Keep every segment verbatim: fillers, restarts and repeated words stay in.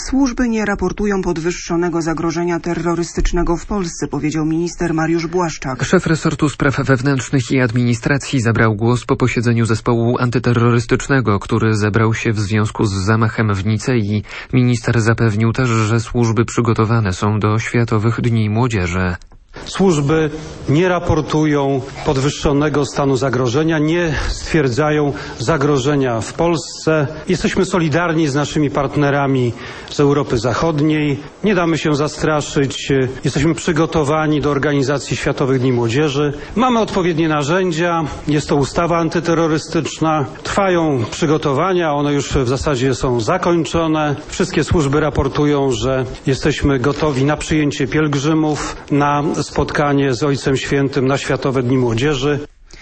Służby nie raportują podwyższonego zagrożenia terrorystycznego w Polsce, powiedział minister Mariusz Błaszczak. Szef resortu spraw wewnętrznych i administracji zabrał głos po posiedzeniu zespołu antyterrorystycznego, który zebrał się w związku z zamachem w Nicei. Minister zapewnił też, że służby przygotowane są do Światowych Dni Młodzieży. Służby nie raportują podwyższonego stanu zagrożenia, nie stwierdzają zagrożenia w Polsce. Jesteśmy solidarni z naszymi partnerami z Europy Zachodniej. Nie damy się zastraszyć. Jesteśmy przygotowani do organizacji Światowych Dni Młodzieży. Mamy odpowiednie narzędzia. Jest to ustawa antyterrorystyczna. Trwają przygotowania. One już w zasadzie są zakończone. Wszystkie służby raportują, że jesteśmy gotowi na przyjęcie pielgrzymów, na spotkanie z Ojcem Świętym na Światowe Dni Młodzieży.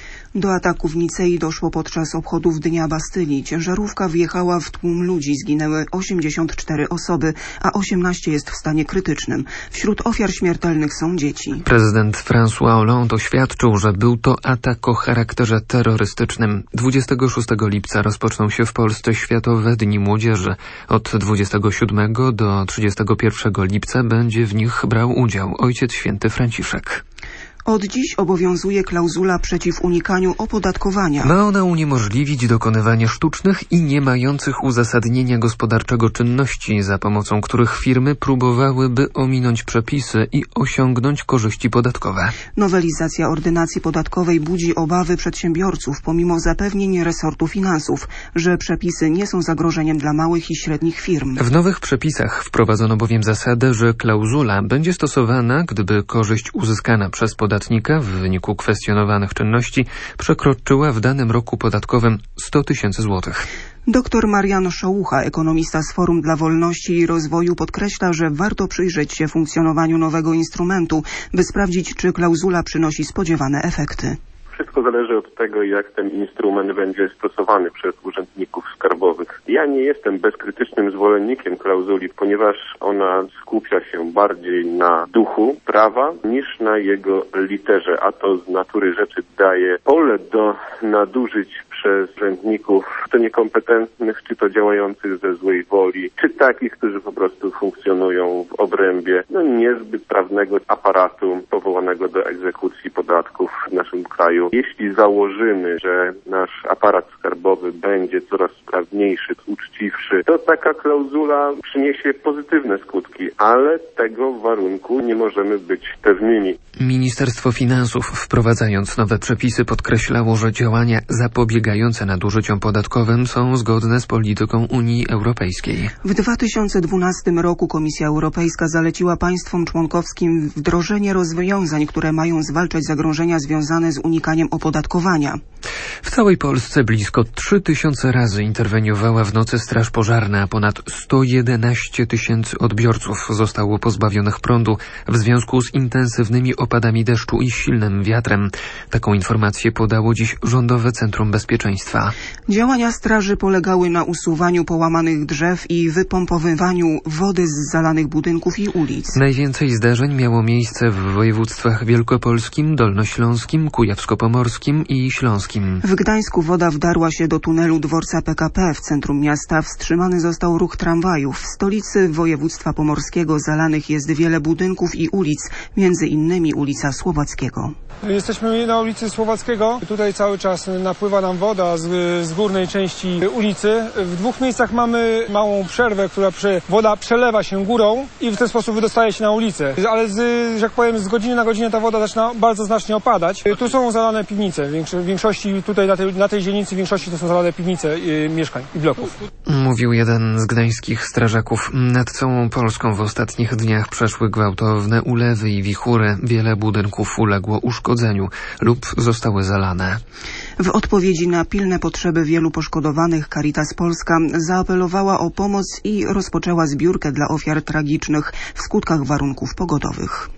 Do ataku w Nicei doszło podczas obchodów Dnia Bastylii. Ciężarówka wjechała w tłum ludzi. Zginęły osiemdziesiąt cztery osoby, a osiemnaście jest w stanie krytycznym. Wśród ofiar śmiertelnych są dzieci. Prezydent François Hollande oświadczył, że był to atak o charakterze terrorystycznym. dwudziestego szóstego lipca rozpoczną się w Polsce Światowe Dni Młodzieży. Od dwudziestego siódmego do trzydziestego pierwszego lipca będzie w nich brał udział Ojciec Święty Franciszek. Od dziś obowiązuje klauzula przeciw unikaniu opodatkowania. Ma ona uniemożliwić dokonywanie sztucznych i nie mających uzasadnienia gospodarczego czynności, za pomocą których firmy próbowałyby ominąć przepisy i osiągnąć korzyści podatkowe. Nowelizacja ordynacji podatkowej budzi obawy przedsiębiorców, pomimo zapewnień resortu finansów, że przepisy nie są zagrożeniem dla małych i średnich firm. W nowych przepisach wprowadzono bowiem zasadę, że klauzula będzie stosowana, gdyby korzyść uzyskana przez podatnika w wyniku kwestionowanych czynności przekroczyła w danym roku podatkowym sto tysięcy złotych. Doktor Marian Szołucha, ekonomista z Forum dla Wolności i Rozwoju, podkreśla, że warto przyjrzeć się funkcjonowaniu nowego instrumentu, by sprawdzić, czy klauzula przynosi spodziewane efekty. Wszystko zależy od tego, jak ten instrument będzie stosowany przez urzędników skarbowych. Ja nie jestem bezkrytycznym zwolennikiem klauzuli, ponieważ ona skupia się bardziej na duchu prawa niż na jego literze, a to z natury rzeczy daje pole do nadużyć przez urzędników, czy to niekompetentnych, czy to działających ze złej woli, czy takich, którzy po prostu funkcjonują w obrębie no, niezbyt prawnego aparatu powołanego do egzekucji podatków w naszym kraju. Jeśli założymy, że nasz aparat skarbowy będzie coraz sprawniejszy, uczciwszy, to taka klauzula przyniesie pozytywne skutki, ale tego warunku nie możemy być pewnymi. Ministerstwo Finansów, wprowadzając nowe przepisy, podkreślało, że działania zapobiegające nadużyciom podatkowym są zgodne z polityką Unii Europejskiej. W dwa tysiące dwunastym roku Komisja Europejska zaleciła państwom członkowskim wdrożenie rozwiązań, które mają zwalczać zagrożenia związane z unikaniem opodatkowania. W całej Polsce blisko trzy tysiące razy interweniowała w nocy straż pożarna, a ponad sto jedenaście tysięcy odbiorców zostało pozbawionych prądu w związku z intensywnymi opadami deszczu i silnym wiatrem. Taką informację podało dziś Rządowe Centrum Bezpieczeństwa. Działania straży polegały na usuwaniu połamanych drzew i wypompowywaniu wody z zalanych budynków i ulic. Najwięcej zdarzeń miało miejsce w województwach wielkopolskim, dolnośląskim, kujawsko-pomorskim i śląskim. W Gdańsku woda wdarła się do tunelu dworca P K P. W centrum miasta wstrzymany został ruch tramwajów. W stolicy województwa pomorskiego zalanych jest wiele budynków i ulic, między innymi ulica Słowackiego. Jesteśmy na ulicy Słowackiego. Tutaj cały czas napływa nam woda z, z górnej części ulicy. W dwóch miejscach mamy małą przerwę, która przy, woda przelewa się górą i w ten sposób wydostaje się na ulicę. Ale z, że jak powiem, z godziny na godzinę ta woda zaczyna bardzo znacznie opadać. Tu są zalane piwnice. W większości tutaj na tej, na tej dzielnicy w większości to są zalane piwnice yy, mieszkań i bloków. Mówił jeden z gdańskich strażaków. Nad całą Polską w ostatnich dniach przeszły gwałtowne ulewy i wichury. Wiele budynków uległo uszkodzeniu lub zostały zalane. W odpowiedzi na pilne potrzeby wielu poszkodowanych Caritas Polska zaapelowała o pomoc i rozpoczęła zbiórkę dla ofiar tragicznych w skutkach warunków pogodowych.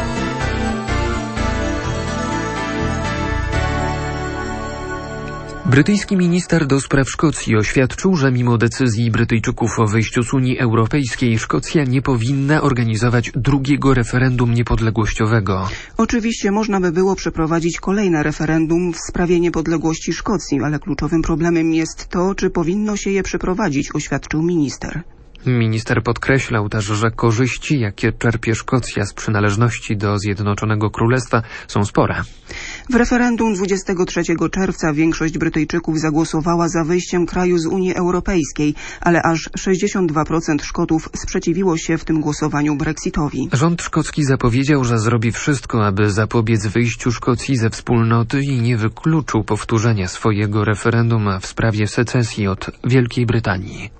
Brytyjski minister do spraw Szkocji oświadczył, że mimo decyzji Brytyjczyków o wyjściu z Unii Europejskiej, Szkocja nie powinna organizować drugiego referendum niepodległościowego. Oczywiście można by było przeprowadzić kolejne referendum w sprawie niepodległości Szkocji, ale kluczowym problemem jest to, czy powinno się je przeprowadzić, oświadczył minister. Minister podkreślał też, że korzyści, jakie czerpie Szkocja z przynależności do Zjednoczonego Królestwa, są spore. W referendum dwudziestego trzeciego czerwca większość Brytyjczyków zagłosowała za wyjściem kraju z Unii Europejskiej, ale aż sześćdziesiąt dwa procent Szkotów sprzeciwiło się w tym głosowaniu Brexitowi. Rząd szkocki zapowiedział, że zrobi wszystko, aby zapobiec wyjściu Szkocji ze wspólnoty i nie wykluczył powtórzenia swojego referendum w sprawie secesji od Wielkiej Brytanii.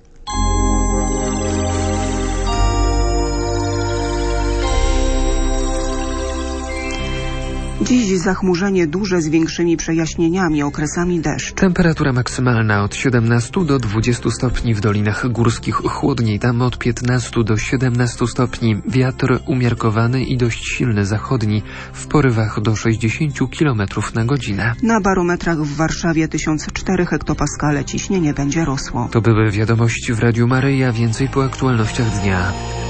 Dziś zachmurzenie duże z większymi przejaśnieniami, okresami deszcz. Temperatura maksymalna od siedemnastu do dwudziestu stopni, w dolinach górskich chłodniej, tam od piętnastu do siedemnastu stopni. Wiatr umiarkowany i dość silny zachodni, w porywach do sześćdziesięciu kilometrów na godzinę. Na barometrach w Warszawie tysiąc cztery hektopaskale, ciśnienie będzie rosło. To były wiadomości w Radiu Maryja, więcej po aktualnościach dnia.